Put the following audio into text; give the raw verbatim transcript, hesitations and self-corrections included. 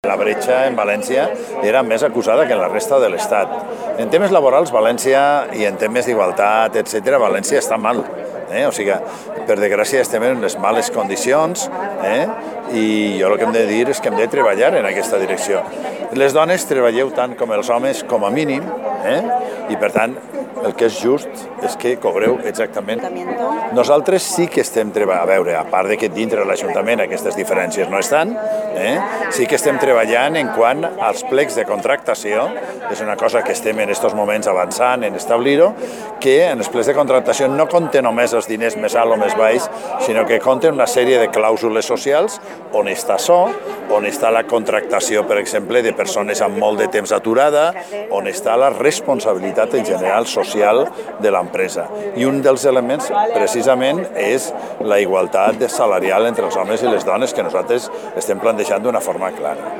La bretxa en València era més acusada que en la resta de l'Estat. En temes laborals, València, i en temes d'igualtat, etcètera, València està mal. Eh? O sigui, per desgràcia estem en unes males condicions, eh? I jo el que hem de dir és que hem de treballar en aquesta direcció. Les dones treballeu tant com els homes, com a mínim, eh? I per tant, el que és just és que cobreu exactament. Nosaltres sí que estem treballant, a veure, a part de que dintre de l'Ajuntament aquestes diferències no estan, eh? Sí que estem treballant en quant als plecs de contractació, és una cosa que estem en aquests moments avançant en establir-ho, que en els plecs de contractació no compten només els diners més alt o més baix, sinó que compten una sèrie de clàusules socials on està això, on està la contractació, per exemple, de persones amb molt de temps aturada, on està la responsabilitat en general social de l'empresa. I un dels elements, precisament, és la igualtat salarial entre els homes i les dones que nosaltres estem plantejant d'una forma clara.